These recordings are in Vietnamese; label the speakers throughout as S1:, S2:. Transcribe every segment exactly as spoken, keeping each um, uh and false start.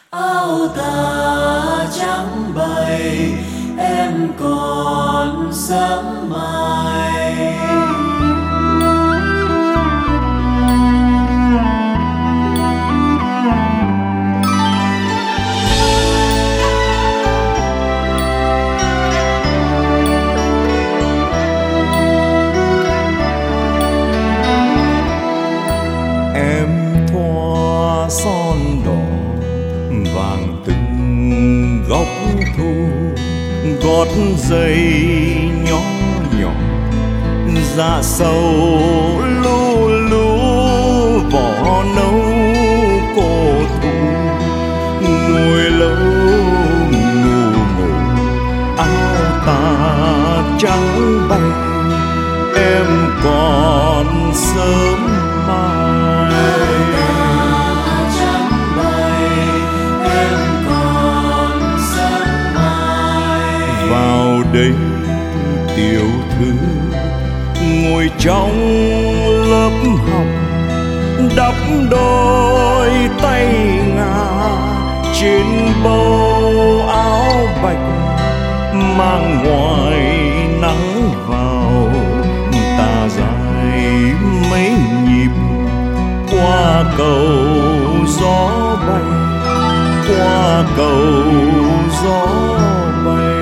S1: áo tà trắng bày em còn sớm mai.
S2: Son đỏ vàng từng góc thu, gót giày nhỏ nhỏ dạ sâu lu lu, vỏ nâu cổ thụ ngồi lâu ngủ ngủ, áo tà trắng bay em còn sớm mai. Vào đây tiểu thư ngồi trong lớp học, đắp đôi tay ngà trên bầu áo bạch, mang ngoài nắng vào tà dài mấy nhịp qua cầu gió bay, qua cầu gió bay.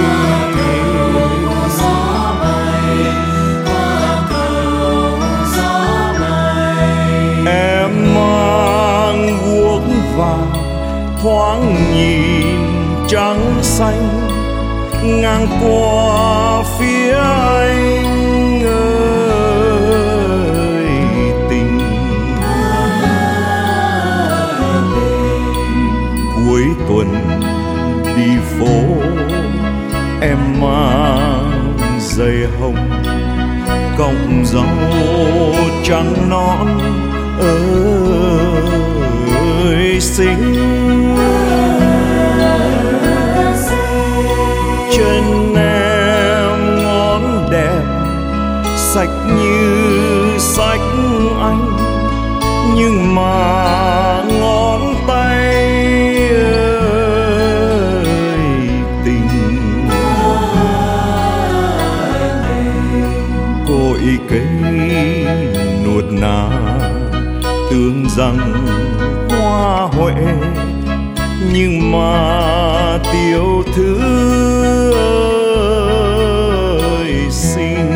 S2: Thoáng nhìn trắng xanh ngang qua phía anh ơi tình. Cuối tuần đi phố em mang giày hồng, cọng rau trắng nõn ơi xinh. Chân em ngón đẹp sạch như sách anh, nhưng mà ngón tay ơi tình. Cội cây nuột nà tưởng rằng hoa huệ, nhưng mà tiểu thư ơi xinh.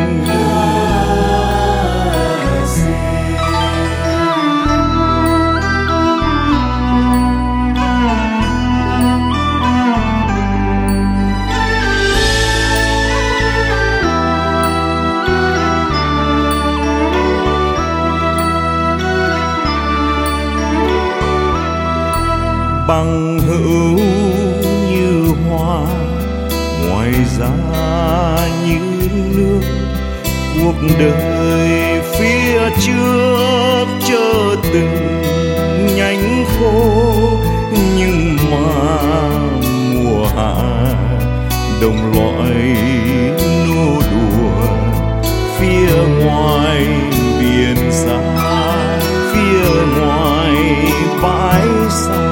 S2: Bằng hữu như hoa, ngoài ra như nước, cuộc đời phía trước chờ từng nhánh khô, nhưng mà mùa hạ đồng loại nô đùa phía ngoài biển xa, phía ngoài bãi xa.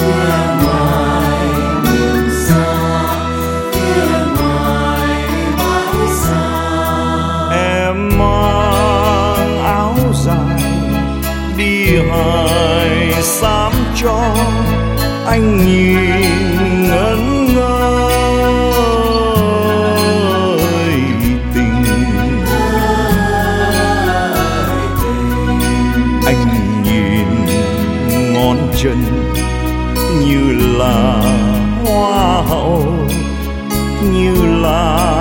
S2: Hai xám cho anh nhìn ngẩn ngơ tình. Anh nhìn ngón chân như là hoa hậu, như là